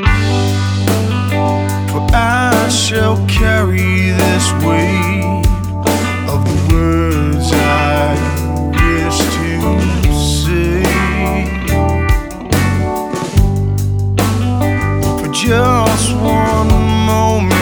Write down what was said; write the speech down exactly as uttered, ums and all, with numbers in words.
For I shall carry this weight of the words I wish to say. For just one moment